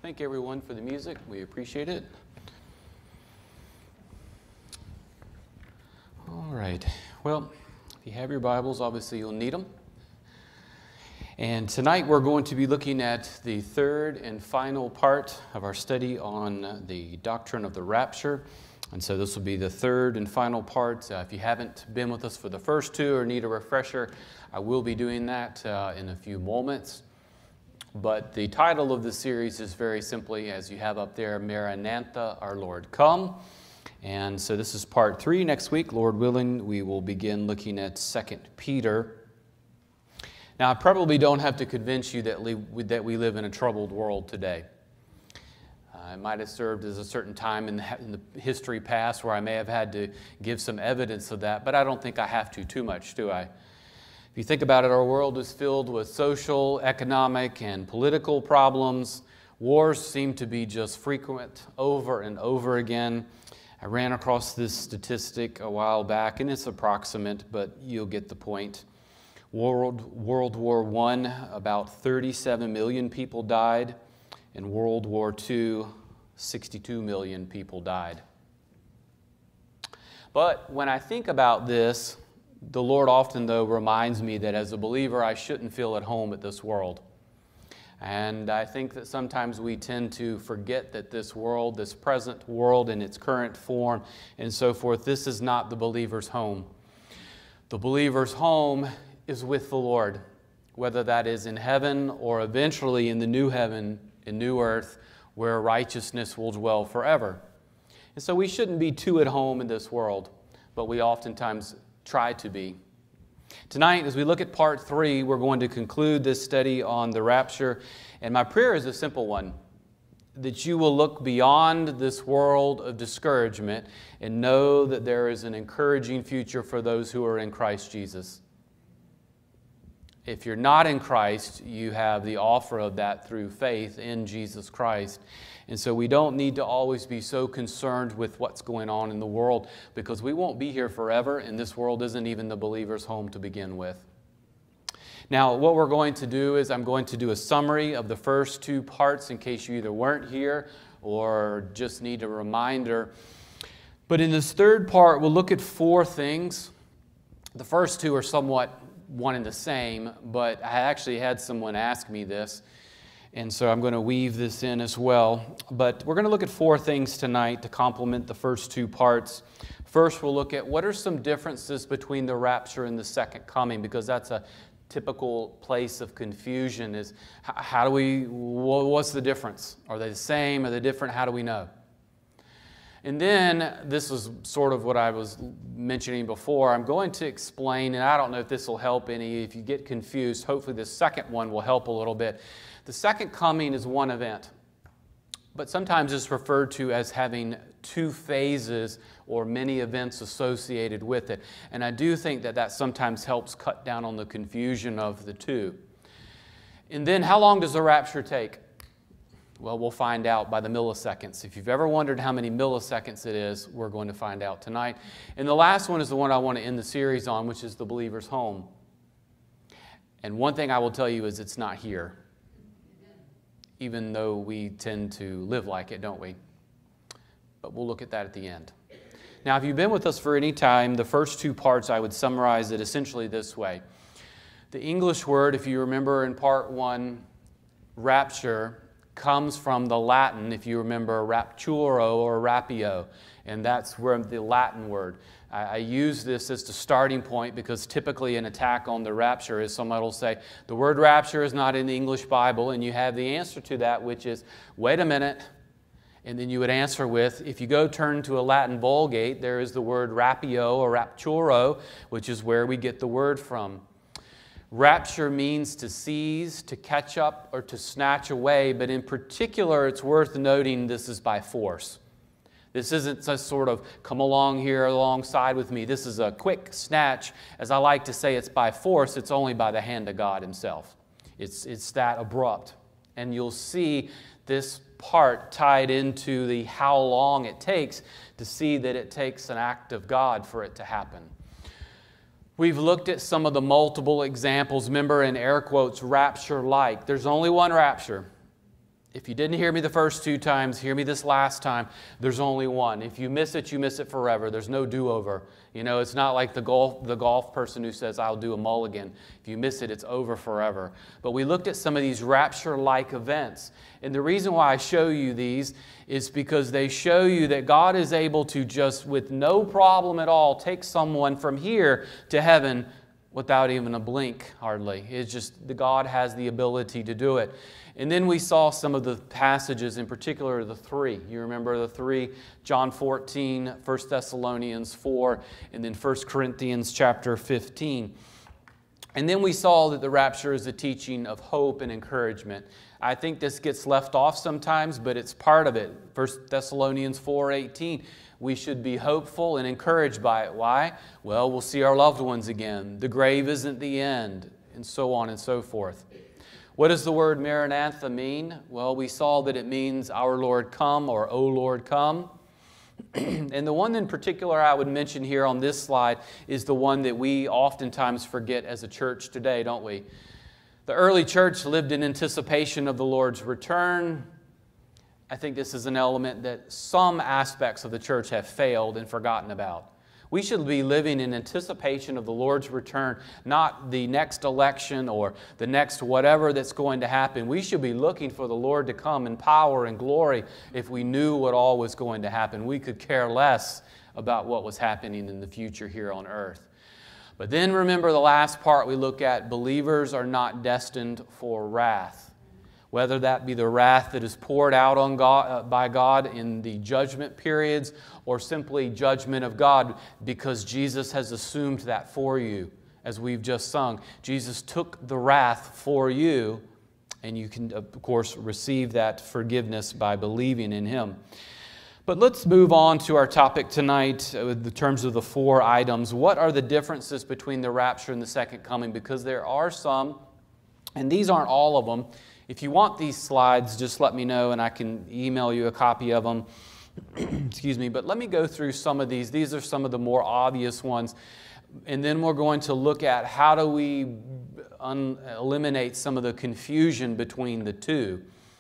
Thank everyone for the music. We appreciate it. All right. Well, if you have your Bibles, obviously you'll need them. And tonight we're going to be looking at the third and final part of our study on the doctrine of the rapture. And so this will be the third and final part. If you haven't been with us for the first two or need a refresher, I will be doing that in a few moments. But the title of the series is very simply, as you have up there, Maranatha, our Lord Come. And so this is part 3. Next week, Lord willing, we will begin looking at 2 Peter. Now, I probably don't have to convince you that we live in a troubled world today. It might have served as a certain time in the history past where I may have had to give some evidence of that, but I don't think I have to too much, do I? If you think about it, our world is filled with social, economic, and political problems. Wars seem to be just frequent over and over again. I ran across this statistic a while back, and it's approximate, but you'll get the point. World War I, about 37 million people died. In World War II, 62 million people died. But when I think about this, the Lord often, though, reminds me that as a believer, I shouldn't feel at home at this world. And I think that sometimes we tend to forget that this world, this present world in its current form and so forth, this is not the believer's home. The believer's home is with the Lord, whether that is in heaven or eventually in the new heaven and new earth where righteousness will dwell forever. And so we shouldn't be too at home in this world, but we oftentimes try to be. Tonight, as we look at part 3, we're going to conclude this study on the rapture. And my prayer is a simple one, that you will look beyond this world of discouragement and know that there is an encouraging future for those who are in Christ Jesus. If you're not in Christ, you have the offer of that through faith in Jesus Christ. And so we don't need to always be so concerned with what's going on in the world because we won't be here forever, and this world isn't even the believer's home to begin with. Now, what we're going to do is I'm going to do a summary of the first 2 parts in case you either weren't here or just need a reminder. But in this third part, we'll look at 4 things. The first 2 are somewhat one and the same, but I actually had someone ask me this, and so I'm going to weave this in as well. But we're going to look at 4 things tonight to complement the first 2 parts. First, we'll look at what are some differences between the rapture and the second coming, because that's a typical place of confusion is what's the difference? Are they the same? Are they different? How do we know? And then, this is sort of what I was mentioning before, I'm going to explain, and I don't know if this will help any, if you get confused, hopefully the second one will help a little bit. The second coming is one event, but sometimes it's referred to as having 2 phases or many events associated with it. And I do think that that sometimes helps cut down on the confusion of the 2. And then, how long does the rapture take? Well, we'll find out by the milliseconds. If you've ever wondered how many milliseconds it is, we're going to find out tonight. And the last one is the one I want to end the series on, which is the believer's home. And one thing I will tell you is it's not here, even though we tend to live like it, don't we? But we'll look at that at the end. Now, if you've been with us for any time, the first 2 parts, I would summarize it essentially this way. The English word, if you remember in part 1, rapture, comes from the Latin, if you remember, rapturo or rapio, and that's where the Latin word. I use this as the starting point because typically an attack on the rapture is someone will say, the word rapture is not in the English Bible, and you have the answer to that, which is, wait a minute, and then you would answer with, if you go turn to a Latin Vulgate, there is the word rapio or rapturo, which is where we get the word from. Rapture means to seize, to catch up, or to snatch away, but in particular, it's worth noting this is by force. This isn't a sort of come along here alongside with me. This is a quick snatch. As I like to say, it's by force. It's only by the hand of God Himself. It's that abrupt. And you'll see this part tied into the how long it takes to see that it takes an act of God for it to happen. We've looked at some of the multiple examples. Remember, in air quotes, rapture-like. There's only one rapture. If you didn't hear me the first 2 times, hear me this last time. There's only one. If you miss it, you miss it forever. There's no do-over. You know, it's not like the golf person who says, I'll do a mulligan. If you miss it, it's over forever. But we looked at some of these rapture-like events. And the reason why I show you these is because they show you that God is able to just, with no problem at all, take someone from here to heaven without even a blink, hardly. It's just that God has the ability to do it. And then we saw some of the passages, in particular the 3. You remember the 3, John 14, 1 Thessalonians 4, and then 1 Corinthians chapter 15. And then we saw that the rapture is a teaching of hope and encouragement. I think this gets left off sometimes, but it's part of it. 1 Thessalonians 4:18. We should be hopeful and encouraged by it. Why? Well, we'll see our loved ones again. The grave isn't the end, and so on and so forth. What does the word Maranatha mean? Well, we saw that it means our Lord come, or O Lord come. And the one in particular I would mention here on this slide is the one that we oftentimes forget as a church today, don't we? The early church lived in anticipation of the Lord's return. I think this is an element that some aspects of the church have failed and forgotten about. We should be living in anticipation of the Lord's return, not the next election or the next whatever that's going to happen. We should be looking for the Lord to come in power and glory. If we knew what all was going to happen, we could care less about what was happening in the future here on earth. But then remember the last part we look at, believers are not destined for wrath. Whether that be the wrath that is poured out on God, by God in the judgment periods, or simply judgment of God because Jesus has assumed that for you, as we've just sung. Jesus took the wrath for you, and you can, of course, receive that forgiveness by believing in Him. But let's move on to our topic tonight in terms of the 4 items. What are the differences between the rapture and the second coming? Because there are some, and these aren't all of them. If you want these slides, just let me know and I can email you a copy of them. Excuse me, but let me go through some of these. These are some of the more obvious ones. And then we're going to look at how do we eliminate some of the confusion between the two.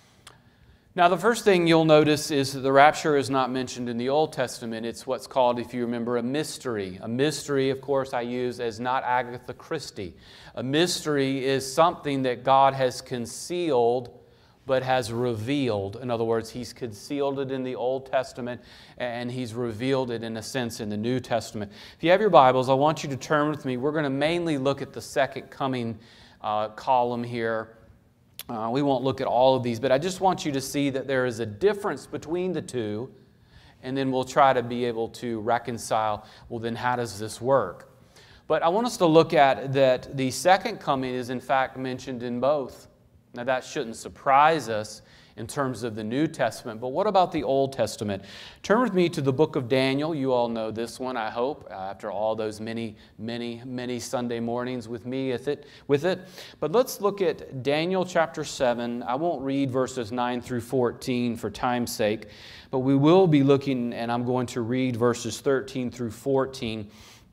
Now, the first thing you'll notice is that the rapture is not mentioned in the Old Testament. It's what's called, if you remember, a mystery. A mystery, of course, I use as not Agatha Christie. A mystery is something that God has concealed but has revealed. In other words, He's concealed it in the Old Testament and He's revealed it in a sense in the New Testament. If you have your Bibles, I want you to turn with me. We're going to mainly look at the second coming column here. We won't look at all of these, but I just want you to see that there is a difference between the two, and then we'll try to be able to reconcile, well, then how does this work? But I want us to look at that the second coming is in fact mentioned in both. Now that shouldn't surprise us in terms of the New Testament, but what about the Old Testament? Turn with me to the book of Daniel. You all know this one, I hope, after all those many Sunday mornings with me with it. But let's look at Daniel chapter 7. I won't read verses 9 through 14 for time's sake, but we will be looking, and I'm going to read verses 13 through 14.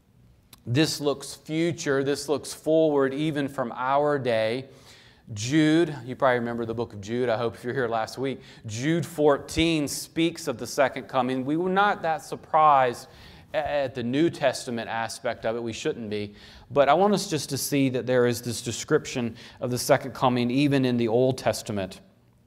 This looks future, this looks forward even from our day. Jude, you probably remember the book of Jude, I hope if you're here last week. Jude 14 speaks of the second coming. We were not that surprised at the New Testament aspect of it. We shouldn't be. But I want us just to see that there is this description of the second coming even in the Old Testament.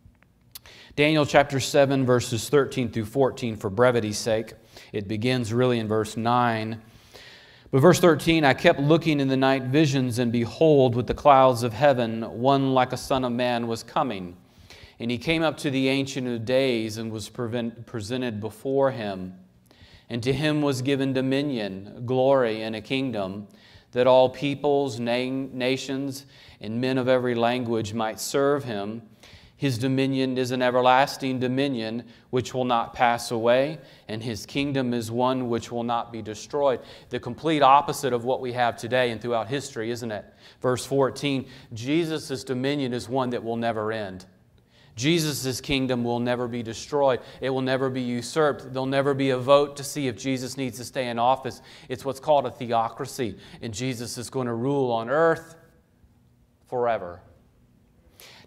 Daniel chapter 7 verses 13 through 14 for brevity's sake. It begins really in verse 9. But verse 13, I kept looking in the night visions, and behold, with the clouds of heaven, one like a son of man was coming. And he came up to the Ancient of Days and was presented before him. And to him was given dominion, glory, and a kingdom, that all peoples, nations, and men of every language might serve him. His dominion is an everlasting dominion which will not pass away, and His kingdom is one which will not be destroyed. The complete opposite of what we have today and throughout history, isn't it? Verse 14, Jesus' dominion is one that will never end. Jesus' kingdom will never be destroyed. It will never be usurped. There'll never be a vote to see if Jesus needs to stay in office. It's what's called a theocracy, and Jesus is going to rule on earth forever.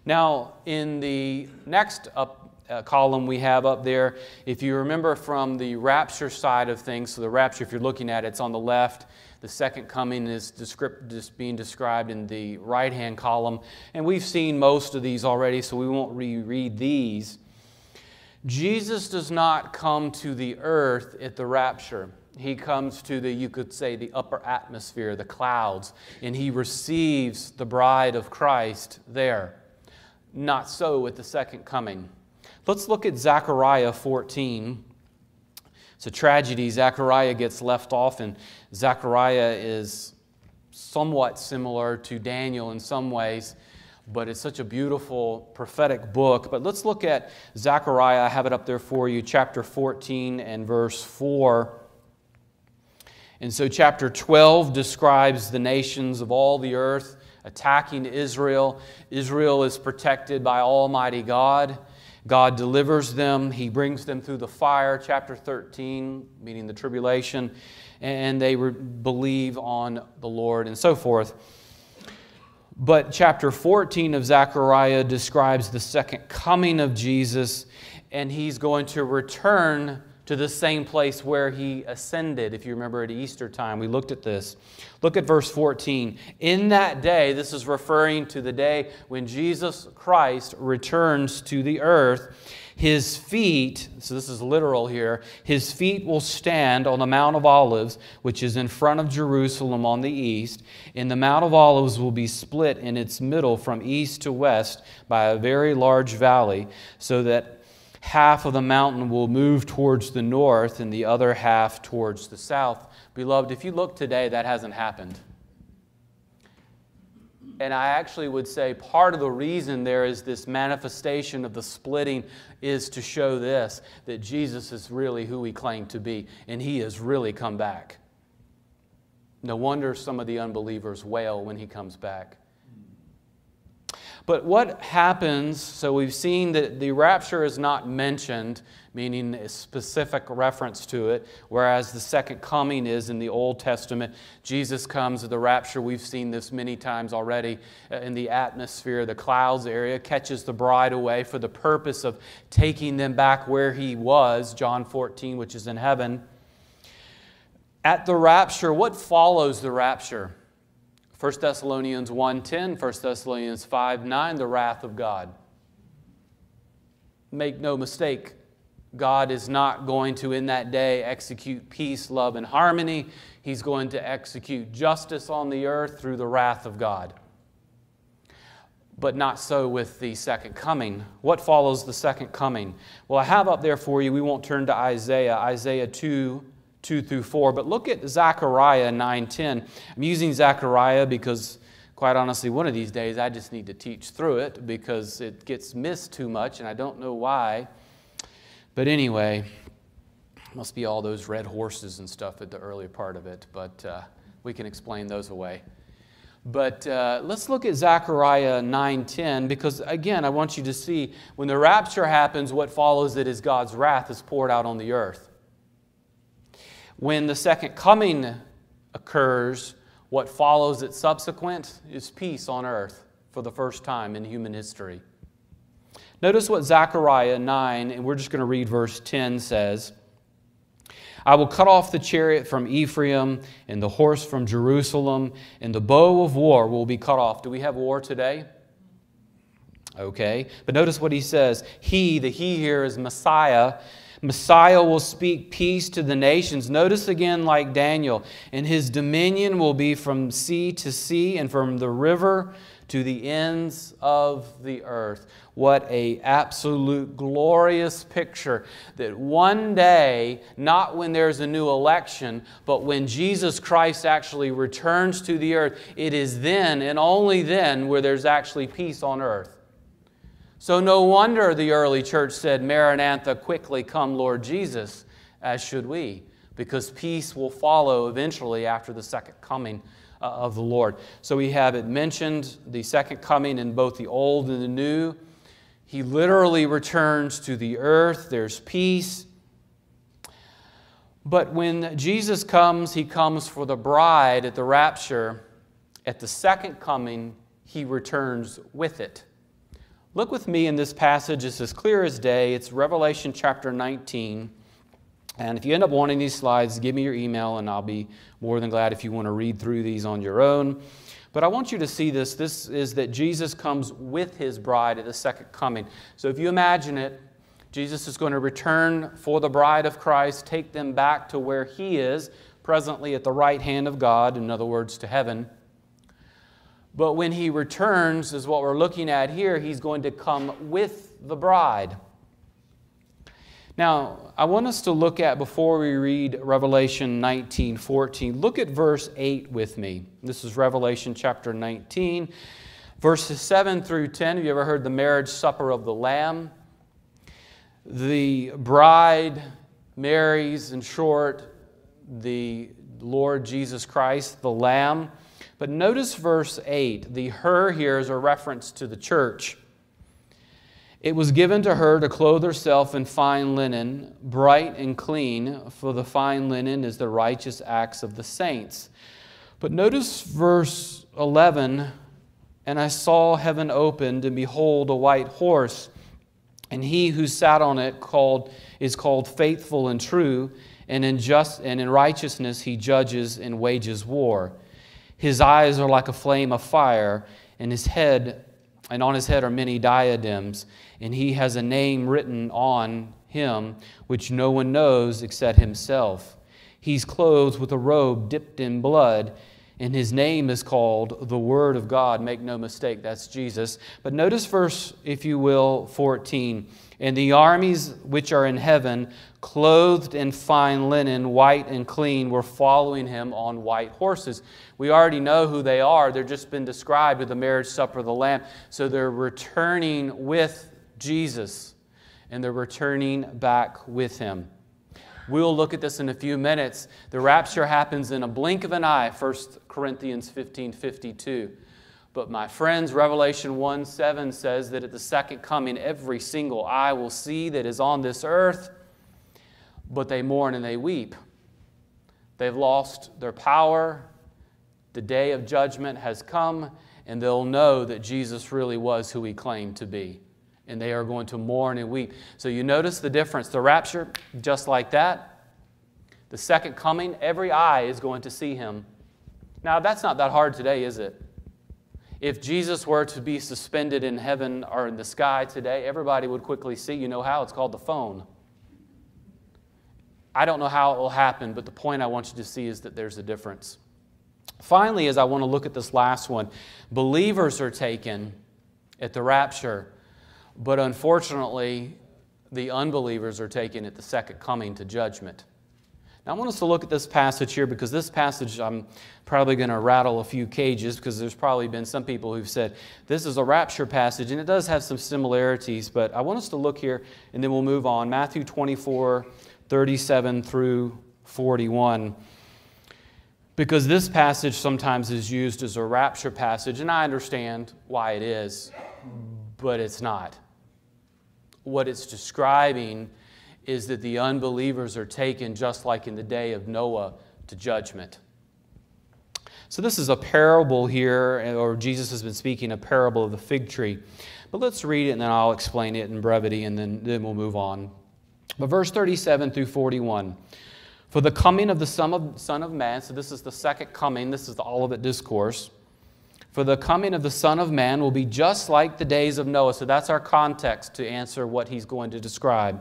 Now, in the next column we have up there, if you remember from the rapture side of things, so the rapture, if you're looking at it, it's on the left. The second coming is being described in the right-hand column. And we've seen most of these already, so we won't reread these. Jesus does not come to the earth at the rapture. He comes to the, you could say, the upper atmosphere, the clouds, and he receives the bride of Christ there. Not so at the second coming. Let's look at Zechariah 14. It's a tragedy. Zechariah gets left off, and Zechariah is somewhat similar to Daniel in some ways, but it's such a beautiful prophetic book. But let's look at Zechariah. I have it up there for you, chapter 14 and verse 4. And so chapter 12 describes the nations of all the earth attacking Israel. Israel is protected by Almighty God. God delivers them. He brings them through the fire. Chapter 13, meaning the tribulation, and they believe on the Lord and so forth. But chapter 14 of Zechariah describes the second coming of Jesus, and he's going to return to the same place where he ascended. If you remember at Easter time, we looked at this. Look at verse 14. In that day, this is referring to the day when Jesus Christ returns to the earth, his feet, so this is literal here, his feet will stand on the Mount of Olives, which is in front of Jerusalem on the east, and the Mount of Olives will be split in its middle from east to west by a very large valley, so that half of the mountain will move towards the north and the other half towards the south. Beloved, if you look today, that hasn't happened. And I actually would say part of the reason there is this manifestation of the splitting is to show this, that Jesus is really who he claimed to be, and he has really come back. No wonder some of the unbelievers wail when he comes back. But what happens, so we've seen that the rapture is not mentioned, meaning a specific reference to it, whereas the second coming is in the Old Testament. Jesus comes at the rapture. We've seen this many times already in the atmosphere, the clouds area, catches the bride away for the purpose of taking them back where he was, John 14, which is in heaven. At the rapture, what follows the rapture? 1 Thessalonians 1:10, 1 Thessalonians 5:9, the wrath of God. Make no mistake, God is not going to, in that day, execute peace, love, and harmony. He's going to execute justice on the earth through the wrath of God. But not so with the second coming. What follows the second coming? Well, I have up there for you, we won't turn to Isaiah, Isaiah 2:2-4, but look at Zechariah 9:10. I'm using Zechariah because, quite honestly, one of these days I just need to teach through it because it gets missed too much and I don't know why. But anyway, must be all those red horses and stuff at the earlier part of it, but we can explain those away. But let's look at Zechariah 9:10 because, again, I want you to see when the rapture happens, what follows it is God's wrath is poured out on the earth. When the second coming occurs, what follows it subsequent is peace on earth for the first time in human history. Notice what Zechariah 9, and we're just going to read verse 10, says. I will cut off the chariot from Ephraim and the horse from Jerusalem, and the bow of war will be cut off. Do we have war today? Okay. But notice what he says. He, the he here is Messiah. Messiah will speak peace to the nations. Notice again, like Daniel, and his dominion will be from sea to sea and from the river to the ends of the earth. What an absolute glorious picture that one day, not when there's a new election, but when Jesus Christ actually returns to the earth, it is then and only then where there's actually peace on earth. So no wonder the early church said, Maranatha, quickly come, Lord Jesus, as should we, because peace will follow eventually after the second coming of the Lord. So we have it mentioned, the second coming in both the Old and the New. He literally returns to the earth. There's peace. But when Jesus comes, he comes for the bride at the rapture. At the second coming, he returns with it. Look with me in this passage. It's as clear as day. It's Revelation chapter 19. And if you end up wanting these slides, give me your email, and I'll be more than glad if you want to read through these on your own. But I want you to see this. This is that Jesus comes with His bride at the second coming. So if you imagine it, Jesus is going to return for the bride of Christ, take them back to where He is, presently at the right hand of God, in other words, to heaven. But when He returns, is what we're looking at here, He's going to come with the bride. Now, I want us to look at, before we read Revelation 19:14, look at verse 8 with me. This is Revelation chapter 19, verses 7 through 10. Have you ever heard the marriage supper of the Lamb? The bride marries, in short, the Lord Jesus Christ, the Lamb. But notice verse 8. The her here is a reference to the church. It was given to her to clothe herself in fine linen, bright and clean, for the fine linen is the righteous acts of the saints. But notice verse 11, and I saw heaven opened, and behold, a white horse, and he who sat on it is called Faithful and True, and in righteousness he judges and wages war. His eyes are like a flame of fire, and on his head are many diadems, and he has a name written on him which no one knows except himself. He's clothed with a robe dipped in blood, and his name is called the Word of God. Make no mistake, that's Jesus. But notice verse, if you will, 14. And the armies which are in heaven, clothed in fine linen, white and clean, were following him on white horses. We already know who they are. They've just been described with the marriage supper of the Lamb. So they're returning with Jesus, and they're returning back with Him. We'll look at this in a few minutes. The rapture happens in a blink of an eye, 1 Corinthians 15:52. But my friends, Revelation 1:7 says that at the second coming, every single eye will see that is on this earth, but they mourn and they weep. They've lost their power. The day of judgment has come, and they'll know that Jesus really was who He claimed to be. And they are going to mourn and weep. So you notice the difference. The rapture, just like that. The second coming, every eye is going to see Him. Now, that's not that hard today, is it? If Jesus were to be suspended in heaven or in the sky today, everybody would quickly see. You know how? It's called the phone. I don't know how it will happen, but the point I want you to see is that there's a difference. Finally, as I want to look at this last one, believers are taken at the rapture, but unfortunately, the unbelievers are taken at the second coming to judgment. Now, I want us to look at this passage here, because this passage, I'm probably going to rattle a few cages, because there's probably been some people who've said, this is a rapture passage, and it does have some similarities, but I want us to look here, and then we'll move on. Matthew 24:37 through 41. Because this passage sometimes is used as a rapture passage, and I understand why it is, but it's not. What it's describing is that the unbelievers are taken, just like in the day of Noah, to judgment. So this is a parable here, or Jesus has been speaking a parable of the fig tree. But let's read it, and then I'll explain it in brevity, and then we'll move on. But verse 37 through 41. For the coming of the Son of Man, so this is the second coming, this is the Olivet Discourse. For the coming of the Son of Man will be just like the days of Noah. So that's our context to answer what he's going to describe.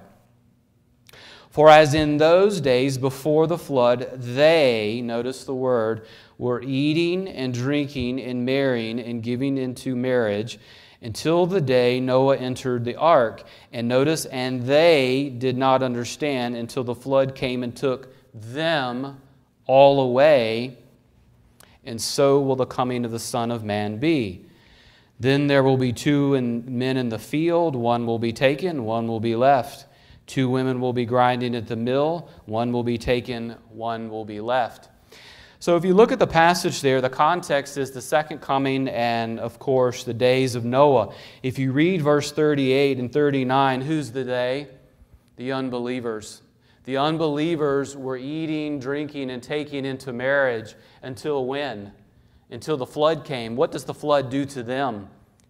For as in those days before the flood, they, notice the word, were eating and drinking and marrying and giving into marriage until the day Noah entered the ark. And notice, and they did not understand until the flood came and took them all away. And so will the coming of the Son of Man be. Then there will be two men in the field, one will be taken, one will be left. Two women will be grinding at the mill, one will be taken, one will be left. So if you look at the passage there, the context is the second coming and, of course, the days of Noah. If you read verse 38 and 39, who's the they? The unbelievers. The unbelievers were eating, drinking, and taking into marriage until when? Until the flood came. What does the flood do to them?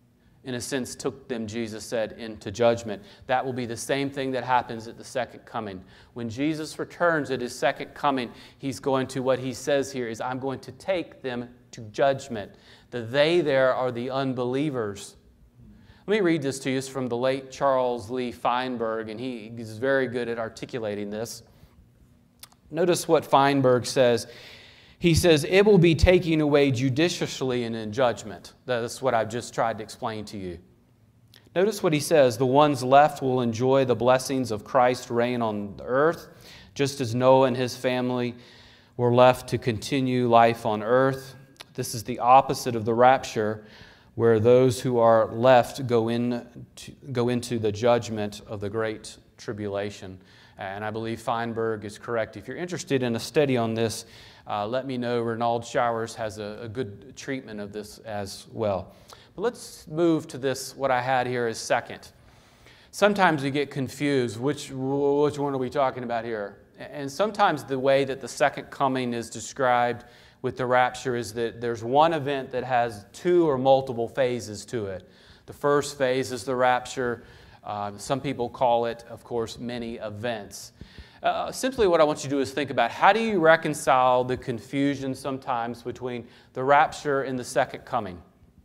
in a sense, took them, Jesus said, into judgment. That will be the same thing that happens at the second coming. When Jesus returns at his second coming, he's going to, what he says here is, I'm going to take them to judgment. The they there are the unbelievers. Let me read this to you. It's from the late Charles Lee Feinberg, and he is very good at articulating this. Notice what Feinberg says. He says, it will be taken away judiciously and in judgment. That's what I've just tried to explain to you. Notice what he says. The ones left will enjoy the blessings of Christ's reign on the earth, just as Noah and his family were left to continue life on earth. This is the opposite of the rapture, where those who are left go into the judgment of the great tribulation. And I believe Feinberg is correct. If you're interested in a study on this, let me know. Renald Showers has a good treatment of this as well. But let's move to this, what I had here is second. Sometimes we get confused. Which one are we talking about here? And sometimes the way that the second coming is described with the rapture is that there's one event that has two or multiple phases to it. The first phase is the rapture. Some people call it, of course, many events. Simply what I want you to do is think about, how do you reconcile the confusion sometimes between the rapture and the second coming?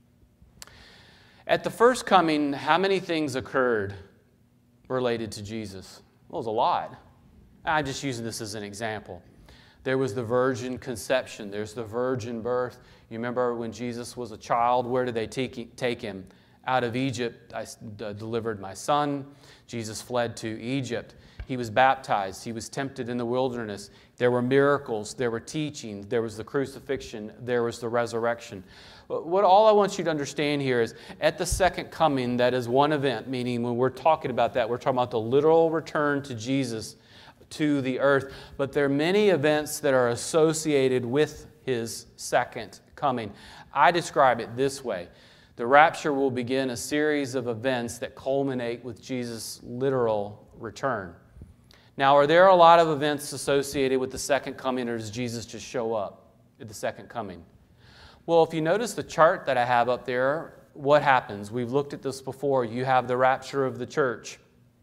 At the first coming, how many things occurred related to Jesus? Well, it was a lot. I'm just using this as an example. There was the virgin conception. There's the virgin birth. You remember when Jesus was a child, where did they take him? Out of Egypt, I delivered my son. Jesus fled to Egypt. He was baptized. He was tempted in the wilderness. There were miracles. There were teachings. There was the crucifixion. There was the resurrection. All I want you to understand here is, at the second coming, that is one event, meaning when we're talking about that, we're talking about the literal return to Jesus to the earth. But there are many events that are associated with his second coming. I describe it this way. The rapture will begin a series of events that culminate with Jesus' literal return. Now, are there a lot of events associated with the second coming, or does Jesus just show up at the second coming? Well, if you notice the chart that I have up there, what happens? We've looked at this before. You have the rapture of the church.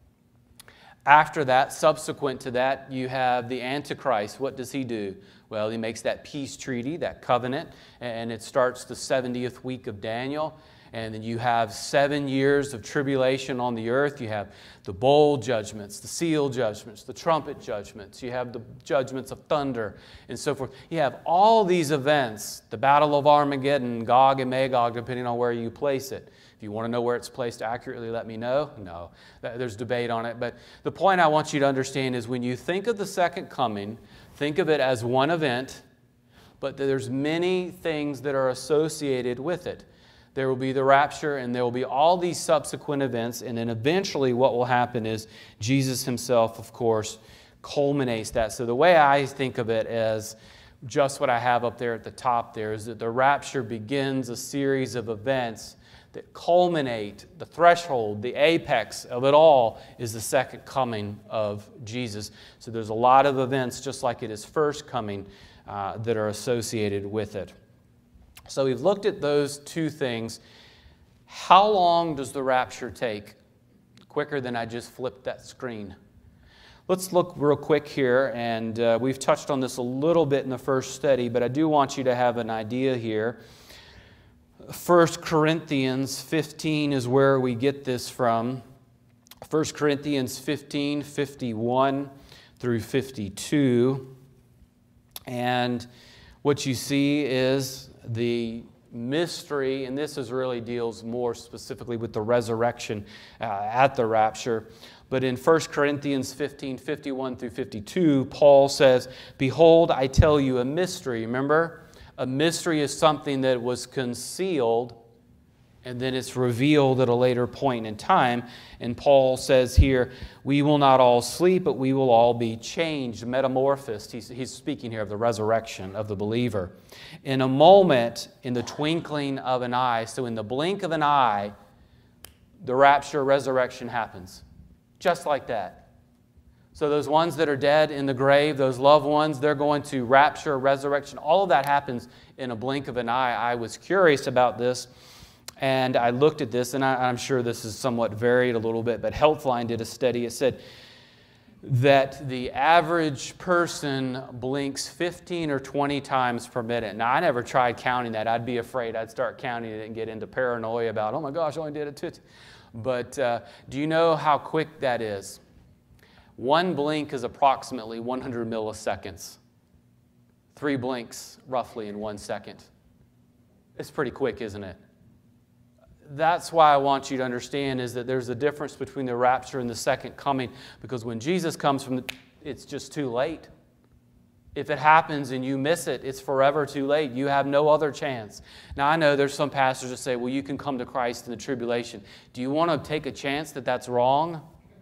After that, subsequent to that, you have the Antichrist. What does he do? Well, he makes that peace treaty, that covenant, and it starts the 70th week of Daniel. And then you have 7 years of tribulation on the earth. You have the bowl judgments, the seal judgments, the trumpet judgments. You have the judgments of thunder and so forth. You have all these events, the Battle of Armageddon, Gog and Magog, depending on where you place it. If you want to know where it's placed accurately, let me know. No, there's debate on it. But the point I want you to understand is, when you think of the second coming, think of it as one event, but there's many things that are associated with it. There will be the rapture, and there will be all these subsequent events, and then eventually what will happen is Jesus himself, of course, culminates that. So the way I think of it as just what I have up there at the top there is that the rapture begins a series of events that culminate. The threshold, the apex of it all is the second coming of Jesus. So there's a lot of events, just like it is first coming, that are associated with it. So we've looked at those two things. How long does the rapture take? Quicker than I just flipped that screen. Let's look real quick here, and we've touched on this a little bit in the first study, but I do want you to have an idea here. 1 Corinthians 15 is where we get this from. 1 Corinthians 15, 51 through 52. And what you see is the mystery, and this really deals more specifically with the resurrection at the rapture. But in 1 Corinthians 15, 51 through 52, Paul says, "Behold, I tell you a mystery." Remember? A mystery is something that was concealed, and then it's revealed at a later point in time. And Paul says here, we will not all sleep, but we will all be changed, metamorphosed. He's speaking here of the resurrection of the believer. In a moment, in the twinkling of an eye, so in the blink of an eye, the rapture, resurrection happens. Just like that. So those ones that are dead in the grave, those loved ones, they're going to rapture, resurrection. All of that happens in a blink of an eye. I was curious about this. And I looked at this, and I'm sure this is somewhat varied a little bit, but Healthline did a study. It said that the average person blinks 15 or 20 times per minute. Now, I never tried counting that. I'd be afraid I'd start counting it and get into paranoia about, oh my gosh, I only did it. But do you know how quick that is? One blink is approximately 100 milliseconds. 3 blinks roughly in 1 second. It's pretty quick, isn't it? That's why I want you to understand is that there's a difference between the rapture and the second coming, because when Jesus comes it's just too late. If it happens and you miss it, it's forever too late. You have no other chance. Now, I know there's some pastors that say, well, you can come to Christ in the tribulation. Do you want to take a chance that that's wrong?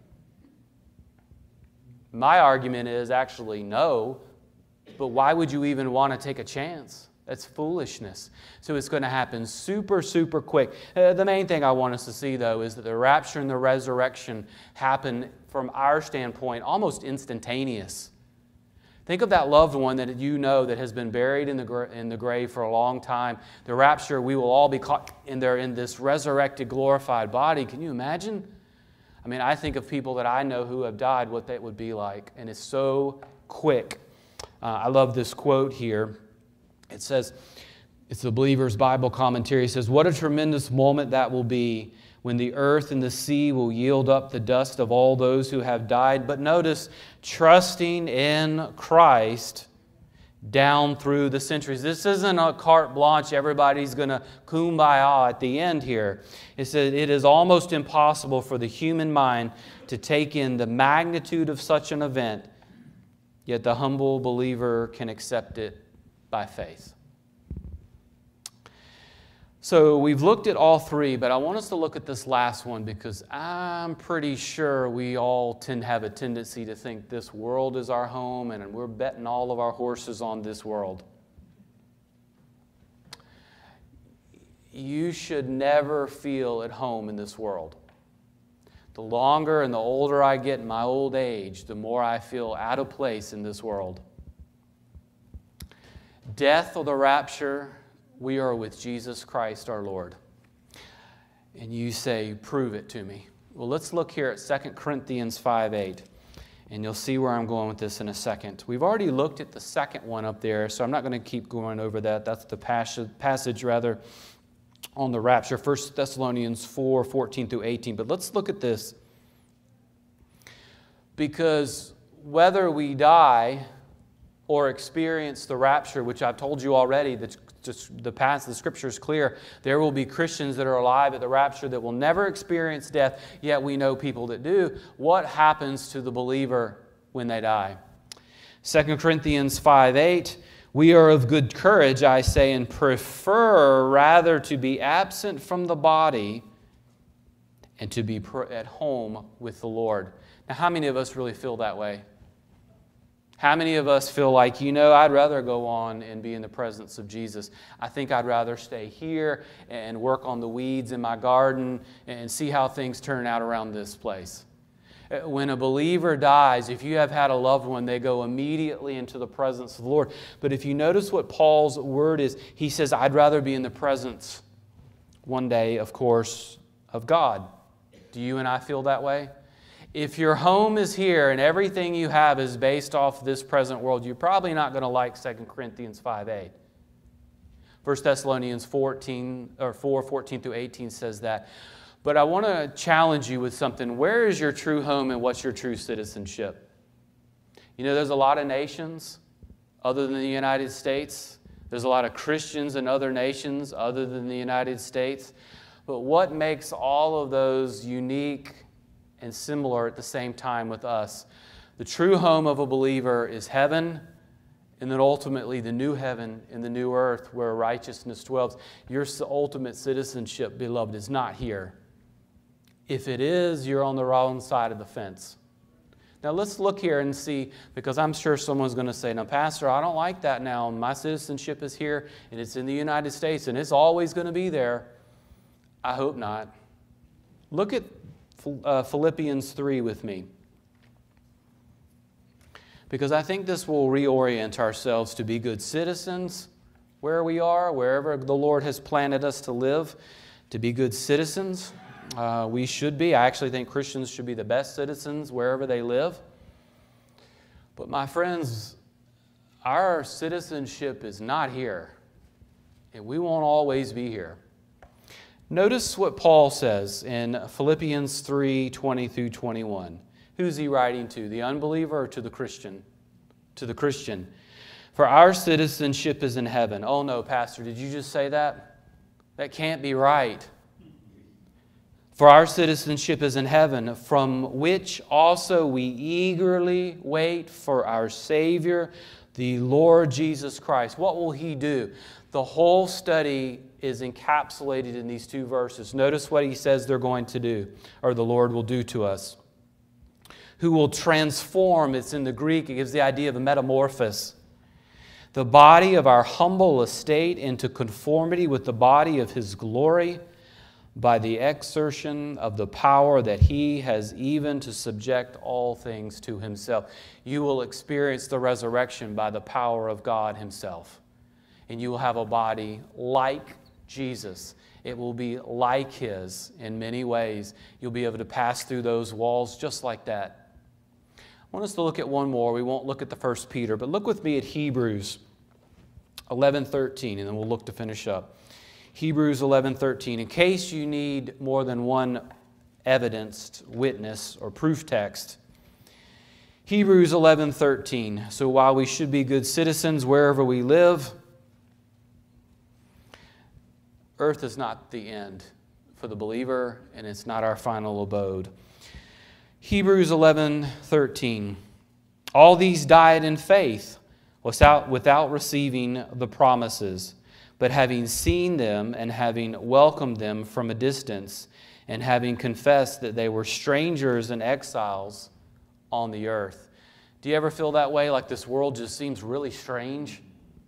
My argument is actually no, but why would you even want to take a chance? That's foolishness. So it's going to happen super, super quick. The main thing I want us to see, though, is that the rapture and the resurrection happen, from our standpoint, almost instantaneous. Think of that loved one that you know that has been buried in the grave for a long time. The rapture, we will all be caught in this resurrected, glorified body. Can you imagine? I mean, I think of people that I know who have died, what that would be like, and it's so quick. I love this quote here. It says, it's the Believer's Bible Commentary. It says, what a tremendous moment that will be when the earth and the sea will yield up the dust of all those who have died. But notice, trusting in Christ down through the centuries. This isn't a carte blanche, everybody's going to kumbaya at the end here. It says, it is almost impossible for the human mind to take in the magnitude of such an event, yet the humble believer can accept it by faith. So we've looked at all three, but I want us to look at this last one because I'm pretty sure we all have a tendency to think this world is our home and we're betting all of our horses on this world. You should never feel at home in this world. The longer and the older I get in my old age, the more I feel out of place in this world. Death or the rapture, we are with Jesus Christ our Lord. And you say, prove it to me. Well, let's look here at 2 Corinthians 5:8. And you'll see where I'm going with this in a second. We've already looked at the second one up there, so I'm not going to keep going over that. That's the passage on the rapture, 1 Thessalonians 4:14 through 18. But let's look at this. Because whether we die or experience the rapture, which I've told you already, the Scripture is clear. There will be Christians that are alive at the rapture that will never experience death, yet we know people that do. What happens to the believer when they die? 2 Corinthians 5:8, we are of good courage, I say, and prefer rather to be absent from the body and to be at home with the Lord. Now, how many of us really feel that way? How many of us feel like, I'd rather go on and be in the presence of Jesus. I think I'd rather stay here and work on the weeds in my garden and see how things turn out around this place. When a believer dies, if you have had a loved one, they go immediately into the presence of the Lord. But if you notice what Paul's word is, he says, I'd rather be in the presence one day, of course, of God. Do you and I feel that way? If your home is here and everything you have is based off this present world, you're probably not going to like 2 Corinthians 5:8. 1 Thessalonians 4:14 through 18 says that. But I want to challenge you with something. Where is your true home and what's your true citizenship? There's a lot of nations other than the United States. There's a lot of Christians in other nations other than the United States. But what makes all of those unique and similar at the same time with us? The true home of a believer is heaven, and then ultimately the new heaven and the new earth where righteousness dwells. Your ultimate citizenship, beloved, is not here. If it is, you're on the wrong side of the fence. Now let's look here and see, because I'm sure someone's going to say, now Pastor, I don't like that now. My citizenship is here, and it's in the United States, and it's always going to be there. I hope not. Look at Philippians 3 with me, because I think this will reorient ourselves to be good citizens where we are, wherever the Lord has planted us to live. to be good citizens. We should be. I actually think Christians should be the best citizens wherever they live. But my friends, our citizenship is not here, and we won't always be here. Notice what Paul says in Philippians 3:20 through 21. Who's he writing to, the unbeliever or to the Christian? To the Christian. For our citizenship is in heaven. Oh no, Pastor, did you just say that? That can't be right. For our citizenship is in heaven, from which also we eagerly wait for our Savior, the Lord Jesus Christ. What will He do? The whole study is encapsulated in these two verses. Notice what He says they're going to do, or the Lord will do to us. Who will transform, it's in the Greek, it gives the idea of a metamorphosis, the body of our humble estate into conformity with the body of His glory, by the exertion of the power that He has even to subject all things to Himself. You will experience the resurrection by the power of God Himself. And you will have a body like Jesus. It will be like His in many ways. You'll be able to pass through those walls just like that. I want us to look at one more. We won't look at the 1 Peter, but look with me at Hebrews 11:13, and then we'll look to finish up. Hebrews 11:13. In case you need more than one evidenced witness or proof text, Hebrews 11:13. So while we should be good citizens wherever we live, earth is not the end for the believer, and it's not our final abode. Hebrews 11:13. All these died in faith without receiving the promises, but having seen them and having welcomed them from a distance, and having confessed that they were strangers and exiles on the earth. Do you ever feel that way, like this world just seems really strange?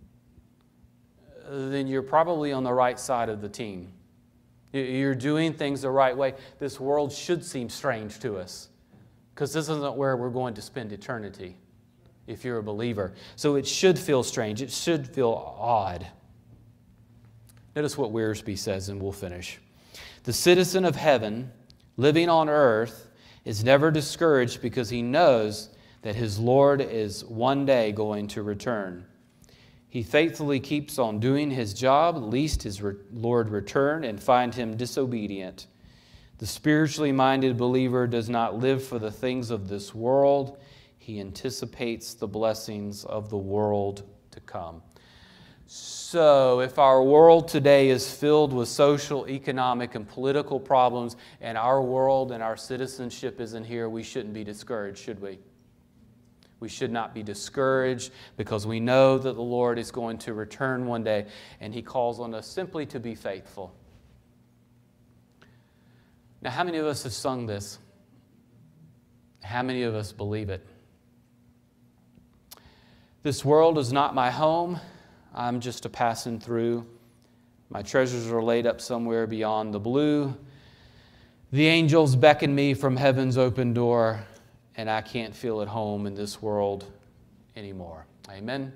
Then you're probably on the right side of the team. You're doing things the right way. This world should seem strange to us, because this isn't where we're going to spend eternity if you're a believer. So it should feel strange. It should feel odd. Notice what Wiersbe says, and we'll finish. The citizen of heaven, living on earth, is never discouraged because he knows that his Lord is one day going to return. He faithfully keeps on doing his job, lest his Lord return and find him disobedient. The spiritually minded believer does not live for the things of this world. He anticipates the blessings of the world to come. So, if our world today is filled with social, economic, and political problems, and our world and our citizenship isn't here, we shouldn't be discouraged, should we? We should not be discouraged, because we know that the Lord is going to return one day, and He calls on us simply to be faithful. Now, how many of us have sung this? How many of us believe it? This world is not my home. I'm just a passing through. My treasures are laid up somewhere beyond the blue. The angels beckon me from heaven's open door, and I can't feel at home in this world anymore. Amen.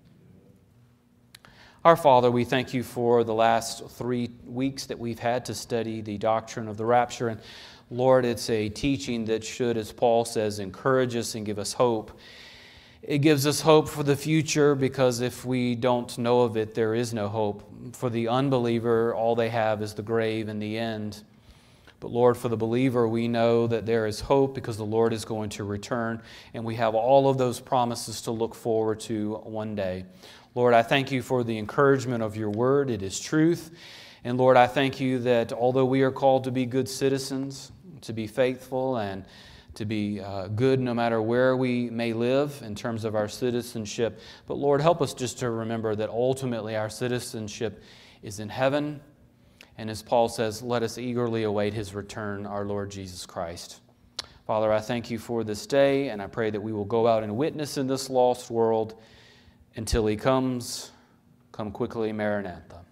Our Father, we thank You for the last 3 weeks that we've had to study the doctrine of the rapture. And Lord, it's a teaching that should, as Paul says, encourage us and give us hope. It gives us hope for the future, because if we don't know of it, there is no hope. For the unbeliever, all they have is the grave and the end. But Lord, for the believer, we know that there is hope, because the Lord is going to return, and we have all of those promises to look forward to one day. Lord, I thank You for the encouragement of Your word. It is truth. And Lord, I thank You that although we are called to be good citizens, to be faithful, and to be good no matter where we may live in terms of our citizenship. But Lord, help us just to remember that ultimately our citizenship is in heaven. And as Paul says, let us eagerly await His return, our Lord Jesus Christ. Father, I thank You for this day, and I pray that we will go out and witness in this lost world until He comes. Come quickly, Maranatha.